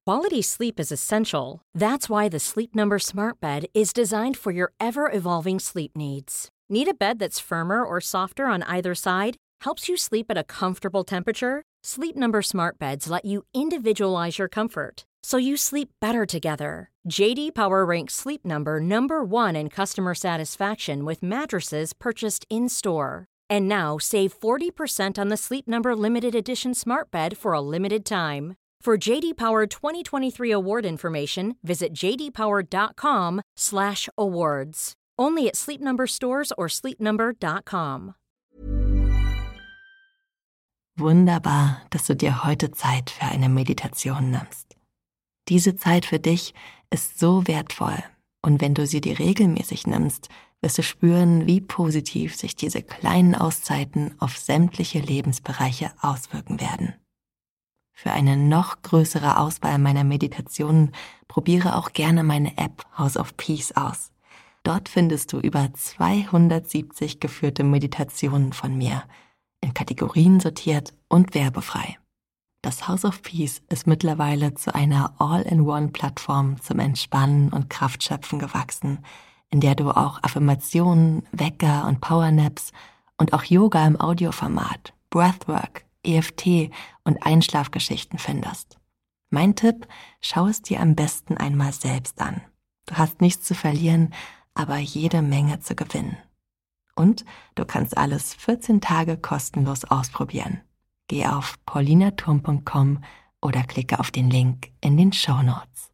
Quality sleep is essential. That's why the Sleep Number Smart Bed is designed for your ever-evolving sleep needs. Need a bed that's firmer or softer on either side? Helps you sleep at a comfortable temperature? Sleep Number Smart Beds let you individualize your comfort, so you sleep better together. JD Power ranks Sleep Number number 1 in customer satisfaction with mattresses purchased in-store. And now, save 40% on the Sleep Number Limited Edition Smart Bed for a limited time. For JD Power 2023 award information, visit jdpower.com/awards. Only at Sleep Number stores or sleepnumber.com. Wunderbar, dass du dir heute Zeit für eine Meditation nimmst. Diese Zeit für dich ist so wertvoll und wenn du sie dir regelmäßig nimmst, wirst du spüren, wie positiv sich diese kleinen Auszeiten auf sämtliche Lebensbereiche auswirken werden. Für eine noch größere Auswahl meiner Meditationen probiere auch gerne meine App House of Peace aus. Dort findest du über 270 geführte Meditationen von mir, in Kategorien sortiert und werbefrei. Das House of Peace ist mittlerweile zu einer All-in-One-Plattform zum Entspannen und Kraftschöpfen gewachsen, in der du auch Affirmationen, Wecker und Powernaps und auch Yoga im Audioformat, Breathwork, EFT und Einschlafgeschichten findest. Mein Tipp, schau es dir am besten einmal selbst an. Du hast nichts zu verlieren, aber jede Menge zu gewinnen. Und du kannst alles 14 Tage kostenlos ausprobieren. Geh auf paulinaturm.com oder klicke auf den Link in den Shownotes.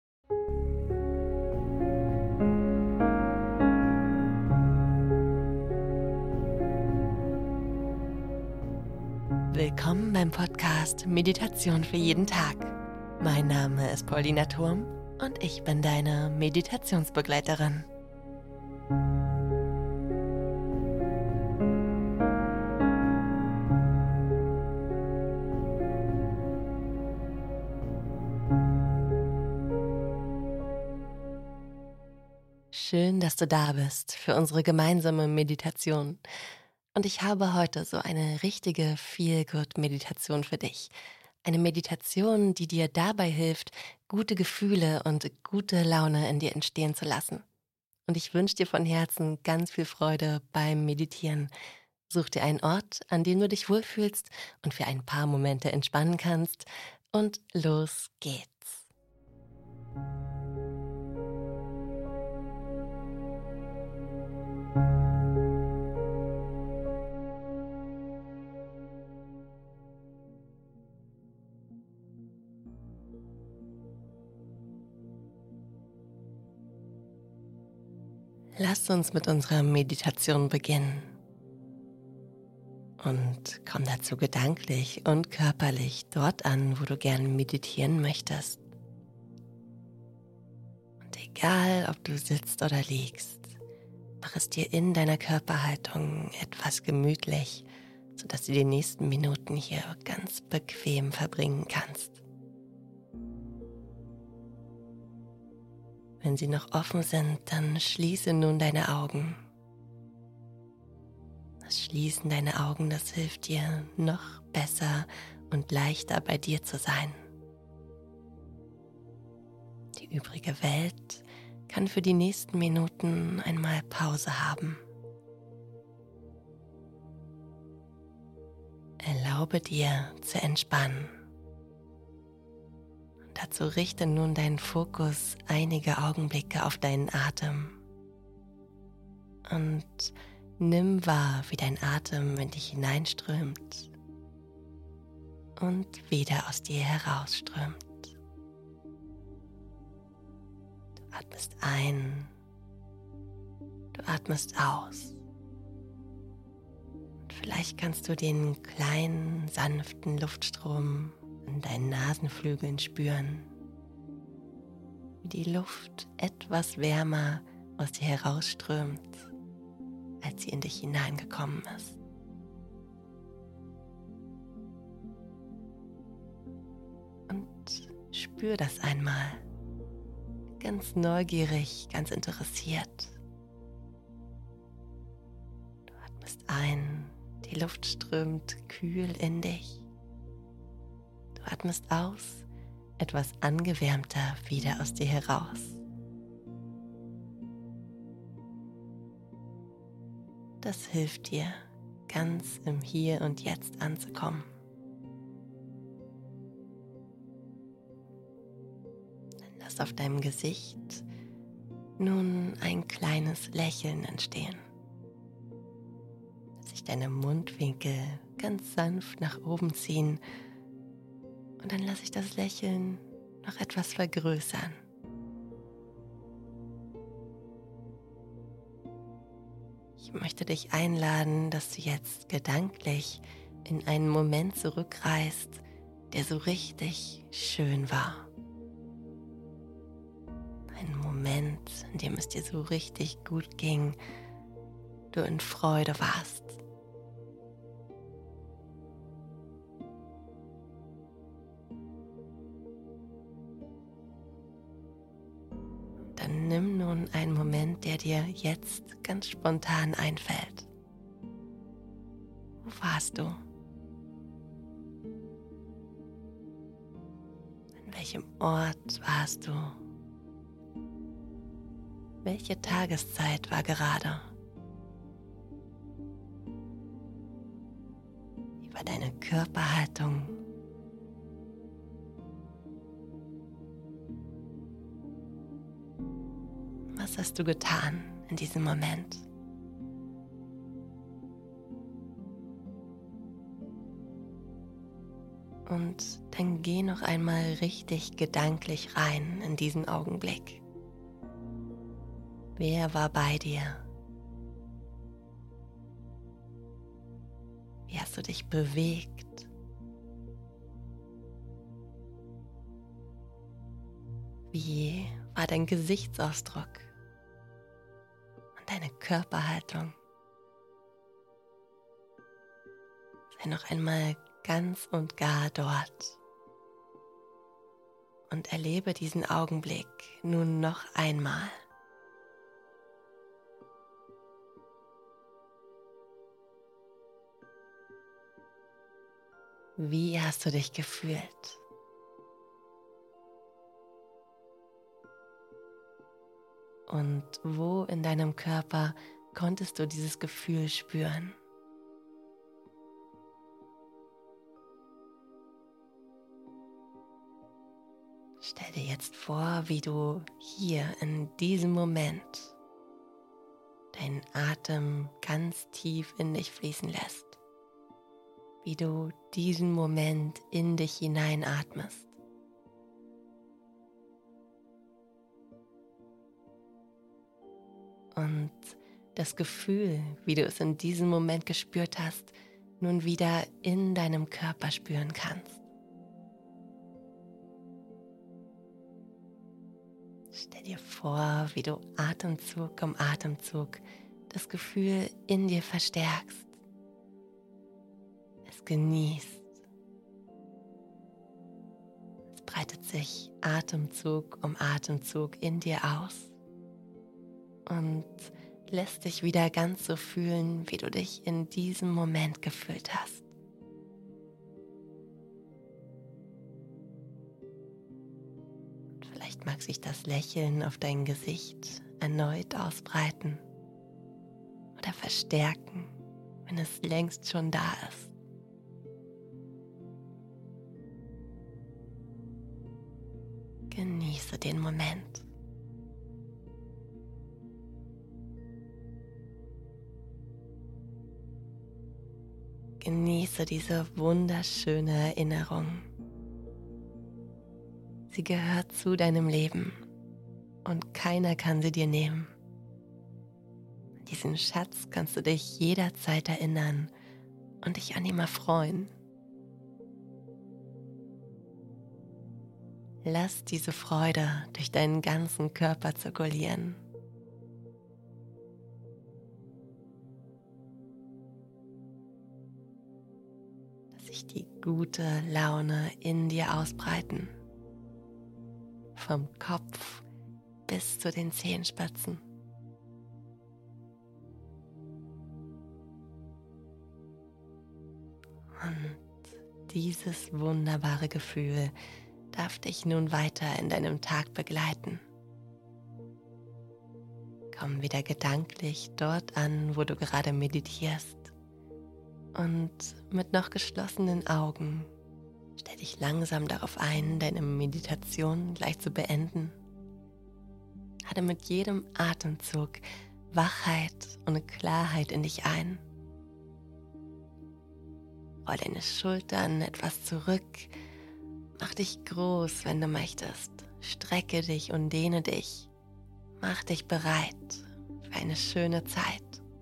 Willkommen beim Podcast Meditation für jeden Tag. Mein Name ist Paulina Turm und ich bin deine Meditationsbegleiterin. Schön, dass du da bist für unsere gemeinsame Meditation. Und ich habe heute so eine richtige Feel-Good-Meditation für dich. Eine Meditation, die dir dabei hilft, gute Gefühle und gute Laune in dir entstehen zu lassen. Und ich wünsche dir von Herzen ganz viel Freude beim Meditieren. Such dir einen Ort, an dem du dich wohlfühlst und für ein paar Momente entspannen kannst. Und los geht's. Lass uns mit unserer Meditation beginnen und komm dazu gedanklich und körperlich dort an, wo du gerne meditieren möchtest. Und egal, ob du sitzt oder liegst, mach es dir in deiner Körperhaltung etwas gemütlich, sodass du die nächsten Minuten hier ganz bequem verbringen kannst. Wenn sie noch offen sind, dann schließe nun deine Augen. Das Schließen deiner Augen, das hilft dir, noch besser und leichter bei dir zu sein. Die übrige Welt kann für die nächsten Minuten einmal Pause haben. Erlaube dir zu entspannen. Dazu richte nun deinen Fokus einige Augenblicke auf deinen Atem und nimm wahr, wie dein Atem in dich hineinströmt und wieder aus dir herausströmt. Du atmest ein, du atmest aus. Und vielleicht kannst du den kleinen, sanften Luftstrom in deinen Nasenflügeln spüren, wie die Luft etwas wärmer aus dir herausströmt, als sie in dich hineingekommen ist. Und spür das einmal, ganz neugierig, ganz interessiert. Du atmest ein, die Luft strömt kühl in dich. Du atmest aus, etwas angewärmter wieder aus dir heraus. Das hilft dir, ganz im Hier und Jetzt anzukommen. Dann lass auf deinem Gesicht nun ein kleines Lächeln entstehen. Lass sich deine Mundwinkel ganz sanft nach oben ziehen und dann lass ich das Lächeln noch etwas vergrößern. Ich möchte dich einladen, dass du jetzt gedanklich in einen Moment zurückreist, der so richtig schön war. Ein Moment, in dem es dir so richtig gut ging, du in Freude warst. Dann nimm nun einen Moment, der dir jetzt ganz spontan einfällt. Wo warst du? An welchem Ort warst du? Welche Tageszeit war gerade? Wie war deine Körperhaltung? Was hast du getan in diesem Moment? Und dann geh noch einmal richtig gedanklich rein in diesen Augenblick. Wer war bei dir? Wie hast du dich bewegt? Wie war dein Gesichtsausdruck und deine Körperhaltung? Sei noch einmal ganz und gar dort und erlebe diesen Augenblick nun noch einmal. Wie hast du dich gefühlt? Und wo in deinem Körper konntest du dieses Gefühl spüren? Stell dir jetzt vor, wie du hier in diesem Moment deinen Atem ganz tief in dich fließen lässt. Wie du diesen Moment in dich hineinatmest. Und das Gefühl, wie du es in diesem Moment gespürt hast, nun wieder in deinem Körper spüren kannst. Stell dir vor, wie du Atemzug um Atemzug das Gefühl in dir verstärkst. Es genießt. Es breitet sich Atemzug um Atemzug in dir aus und lässt dich wieder ganz so fühlen, wie du dich in diesem Moment gefühlt hast. Und vielleicht mag sich das Lächeln auf dein Gesicht erneut ausbreiten oder verstärken, wenn es längst schon da ist. Genieße den Moment. Genieße diese wunderschöne Erinnerung. Sie gehört zu deinem Leben und keiner kann sie dir nehmen. An diesen Schatz kannst du dich jederzeit erinnern und dich an ihn erfreuen. Lass diese Freude durch deinen ganzen Körper zirkulieren. Lass sich die gute Laune in dir ausbreiten. Vom Kopf bis zu den Zehenspitzen. Und dieses wunderbare Gefühl, darf dich nun weiter in deinem Tag begleiten. Komm wieder gedanklich dort an, wo du gerade meditierst. Und mit noch geschlossenen Augen stell dich langsam darauf ein, deine Meditation gleich zu beenden. Lade mit jedem Atemzug Wachheit und Klarheit in dich ein. Roll deine Schultern etwas zurück. Mach dich groß, wenn du möchtest. Strecke dich und dehne dich. Mach dich bereit für eine schöne Zeit.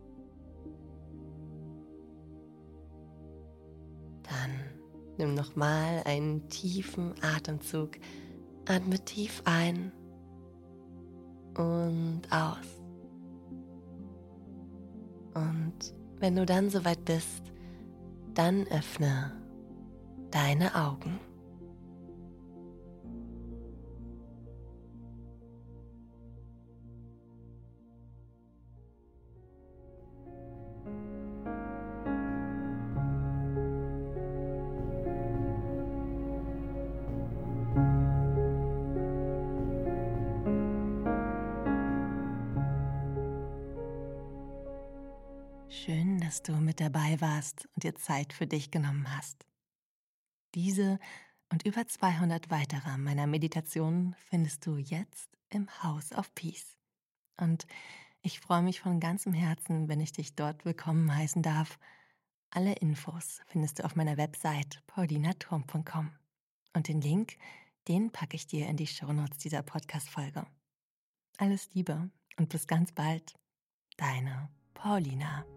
Dann nimm nochmal einen tiefen Atemzug. Atme tief ein und aus. Und wenn du dann soweit bist, dann öffne deine Augen. Schön, dass du mit dabei warst und dir Zeit für dich genommen hast. Diese und über 200 weitere meiner Meditationen findest du jetzt im House of Peace. Und ich freue mich von ganzem Herzen, wenn ich dich dort willkommen heißen darf. Alle Infos findest du auf meiner Website paulinaturm.com. Und den Link, den packe ich dir in die Shownotes dieser Podcast-Folge. Alles Liebe und bis ganz bald. Deine Paulina.